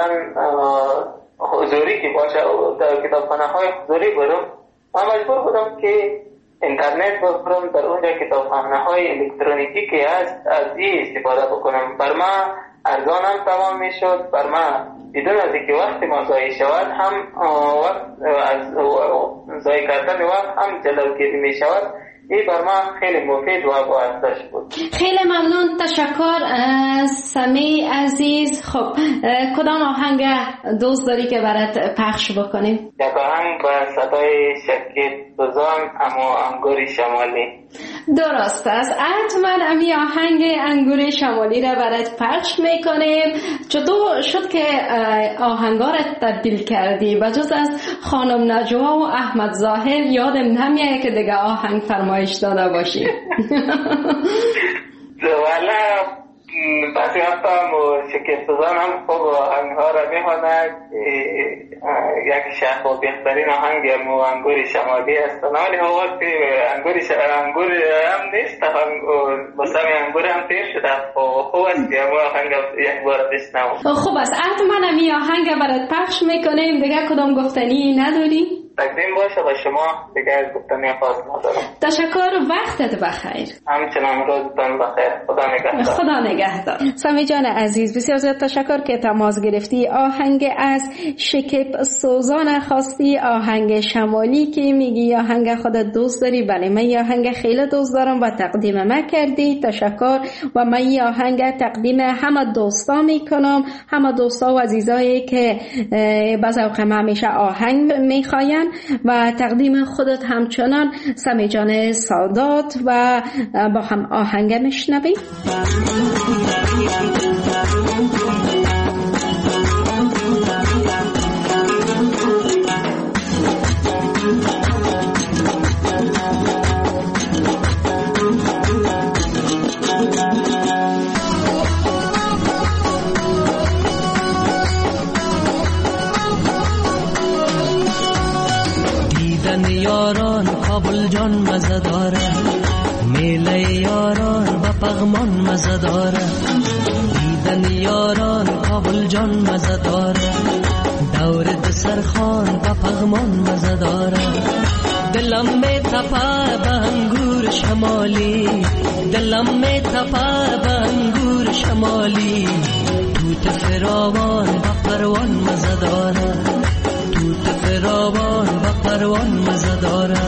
حضوری که باشه در کتابخانه های حضوری برم، من مجبور بودم که اینترنت برم در اونجا کتابخانه های الکترونیکی که هست از این استفاده بکنم. بر ما ارزان هم تمام می شد، بر ما بدون از اینکه وقت ما ضایع شود هم وقت از ضایع کردن وقت هم جلوگیری می شود. این بر ما خیلی مفید و با ارزش بود. خیلی ممنون، تشکر سمی عزیز. خب کدام آهنگ دوست داری که برات پخش بکنیم؟ یک آهنگ با صدای شکیب سوزان اما انگور شمالی. درست است، حتما امی آهنگ انگور شمالی را برات پخش میکنیم. چطور شد که آهنگا را تبدیل کردی؟ بجز از خانم نجوا و احمد ظاهر یادم نمیاد که دیگه آهنگ فرمایش داده باشی. والا بعضی وقتا شکیب سوزان هم خوب آهنگ ها را میخواند. یک شخص و بهترین آهنگ انگور شمالی است، ولی وقتی انگور هم نیست، بسام انگور هم تیر شده. خوب است که آهنگ یک بار بشنوم. خوب است، حتما امی آهنگ برات پخش میکنیم. دیگه کدام گفتنی نداری؟ تقدیم باشه به شما، دیگه گفتنی خاص ندارم. تشکر، وقتت بخیر. همچنان روزتان بخیر. خدا نگهدار. خدا نگهدار. سمی جان عزیز، بسیار زیاد تشکر که تماس گرفتی. آهنگ از شکیب سوزان خواستی، آهنگ شمالی که میگی آهنگ خودت دوست داری. بله، من این آهنگ خیلی دوست دارم و تقدیم من کردی. تشکر. و من این آهنگ تقدیم همه دوستا میکنم، همه دوستا و عزیزایی که به ذوق من همیشه آهنگ میخواین. من و تقدیم خودت همچنان سمی جان سادات و با هم آهنگ میشنویم. یاران کابل جان مزه داره، میله یاران با پغمان مزه داره. دیدن یاران کابل جان مزه داره، دور دسرخان با پغمان مزه داره. دلم می تپه به انگور شمالی، دلم می تپه به انگور شمالی. توت فراوان با پروان مزه داره، توت فراوان با پروان مزه داره.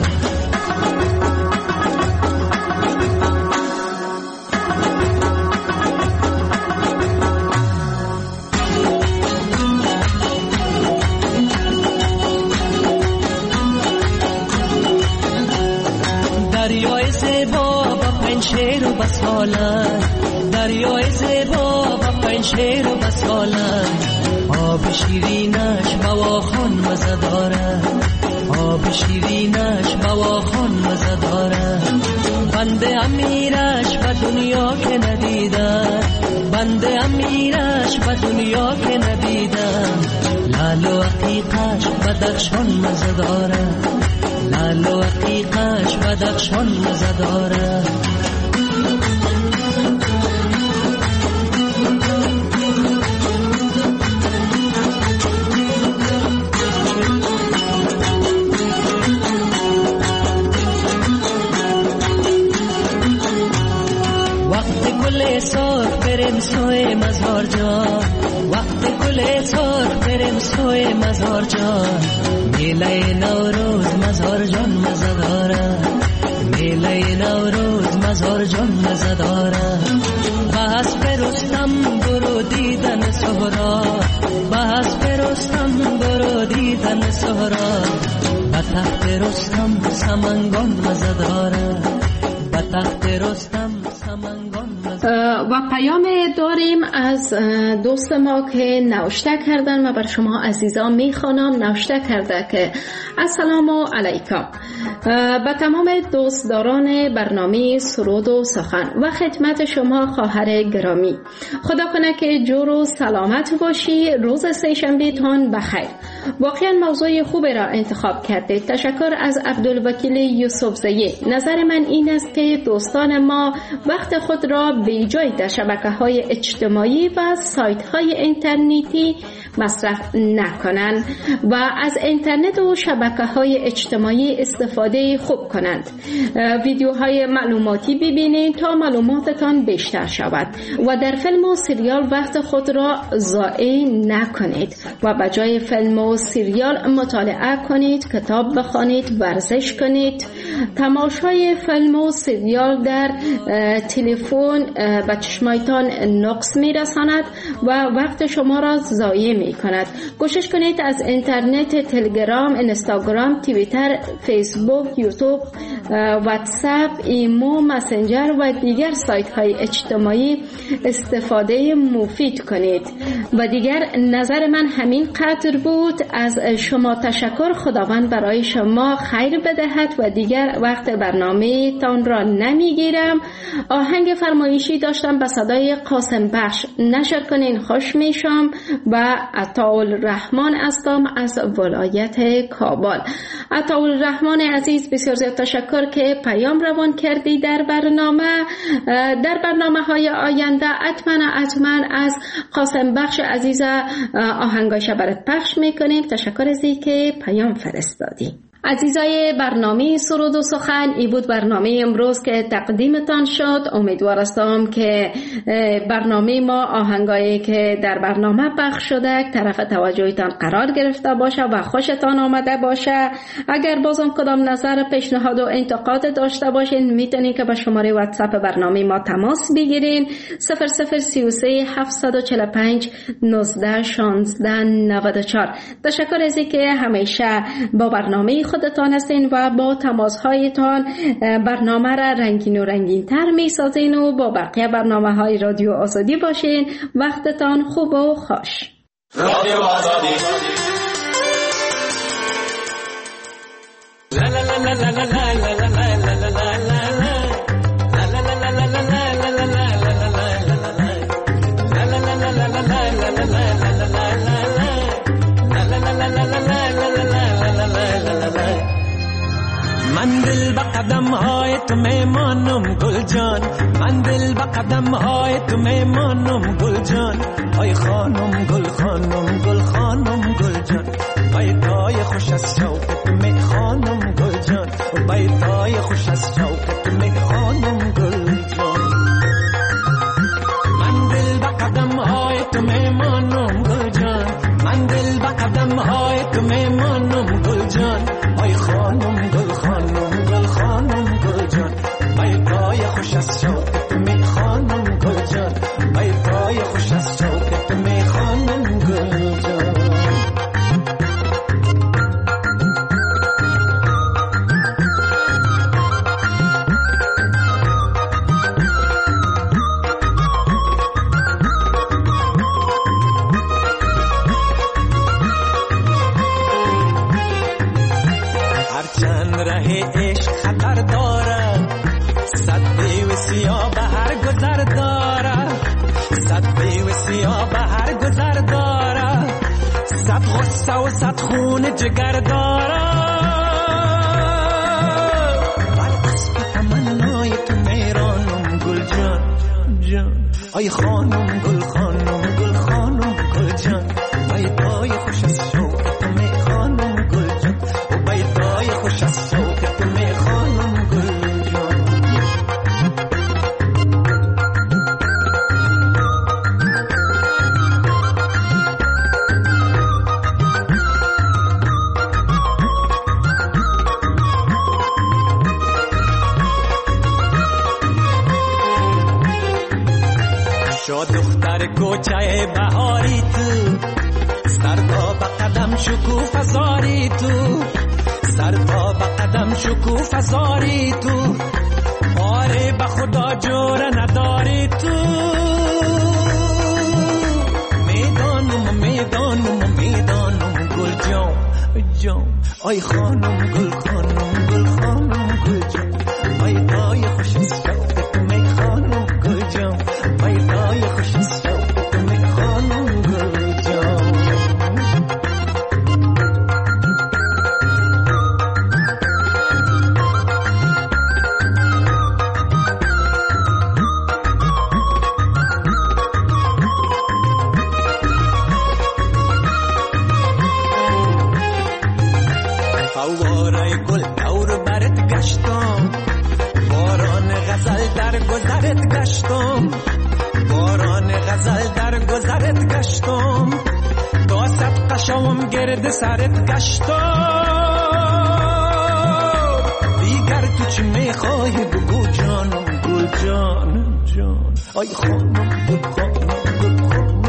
دریای زیبا با پنشیر و بساله، دریای زیبا با پنشیر و بساله. آب شیرینش بواخان مزه داره، آب شیرینش بواخان مزه داره. بنده امیرش به دنیا که ندیدم، بنده امیرش به دنیا که ندیدم. لال و عقیقش بدخشان مزه داره، لال و عقیقش بدخشان مزه داره. سرخ بریم سوی مزار جان، وقت گل سرخ بریم سوی مزار جان. میله نوروز مزار جان مزه داره، میله نوروز مزار جان مزه داره. بس برستم برو دیدن سهرا، بس برستم برو دیدن سهرا. به تخت رستم سمنگان مزه داره، به تخت رستم سمنگان. و پیام داریم از دوست ما که نوشته کردن و بر شما عزیزان میخوانم. نوشته کرده که السلام علیکم به تمام دوستداران برنامه سرود و سخن و خدمت شما خواهر گرامی. خدا کنه که جور و سلامت باشی. روز سه‌شنبه تان بخیر. واقعا موضوع خوبی را انتخاب کردید. تشکر از عبدالوکیل یوسفزئی. نظر من این است که دوستان ما وقت خود را به جای در شبکه‌های اجتماعی و سایت‌های اینترنتی مصرف نکنند و از اینترنت و شبکه‌های اجتماعی استفاده خوب کنند. ویدیوهای معلوماتی ببینید تا معلوماتتان بیشتر شود و در فیلم و سریال وقت خود را ضایع نکنید و به جای فیلم و سریال مطالعه کنید، کتاب بخوانید، ورزش کنید. تماشای فیلم و سریال در تلفن به چشمایتان نقص میرساند و وقت شما را ضایع می کند. کوشش کنید از اینترنت، تلگرام، اینستاگرام، توییتر، فیسبوک، یوتیوب، واتساپ، ایمو، مسنجر و دیگر سایت های اجتماعی استفاده مفید کنید. و دیگر نظر من همین قدر بود. از شما تشکر. خداوند برای شما خیر بدهد و دیگر وقت برنامه تان را نمیگیرم. آهنگ فرمایشی داشتم به صدای قاسم بخش. نشر کنین خوش میشم و عطاالرحمن هستم از ولایت کابل. عطاالرحمن عزیز بسیار زیاد تشکر که پیام روان کردی در برنامه های آینده. حتما از قاسم بخش عزیز آهنگاش برات پخش میکنیم. تشکر از اینکه پیام فرستادی. عزیزای برنامه سرود و سخن، ای بود برنامه امروز که تقدیمتان شد. امیدوارم که برنامه ما، آهنگایی که در برنامه پخش شده طرف توجهتان قرار گرفته باشه و خوشتان آمده باشه. اگر بازم کدام نظر، پیشنهاد و انتقاد داشته باشین، میتونین که با شماره واتساپ برنامه ما تماس بگیرین 0033 745 19 16 94. تشکر از اینکه همیشه با برنامه خودتان هستین و با تماس‌هایتان برنامه را رنگین و رنگین تر می سازین و با بقیه برنامه های رادیو آزادی باشین. وقتتان خوب و خوش. رادیو آزادی. لا لا لا لا لا لا لا لا لا لا. من دل به قدم های تو میمانم گل جان، من دل به قدم های تو میمانم گل جان. ای خانم گل خانم گل خانم گل جان، بیتای خوش از شوق تو می خانم گل جان، بیتای خوش از شوق تو می خانم گل جان. من دل به قدم های تو میمانم گل جان، من دل به قدم های تو میمانم گل جان. ای خانم گل خانم گل خانم گل جان، بیتای خوش از شوق تو می خانم گل جان، بیتای خوش از شوق تو می خانم گل جان. و صد خون جگر دارا بر اسب تمنای تو میرانم گل جان جان. ای خانم گل خانم گل خانم گل جان، بیتای خوش از شوق تو می خانم گل جان، و بیتای خوش از شوق تو می خانم گل جان. دختر کوچه بهاری تو، سرتا به قدم شکوفه زاری تو، سرتا به قدم شکوفه زاری تو، آره به خدا جور نداری تو. میدانم میدانم میدانم گل جان جان، ای خانم گل خانم گل خانم گل جان، بیتای خوش از شوق تو می خانم گل جان، بیتای خوش از شوق تو می خانم گل جان. فواره گل دور برت گشتم، باران غزل در گذرت گشتم، باران غزل در گذرت گشتم، تا صد قشم گرد سرت گشتم. دیگر تو چی میخوای بگو جانم گل جان جان، ای خانم گل خانم گل خانم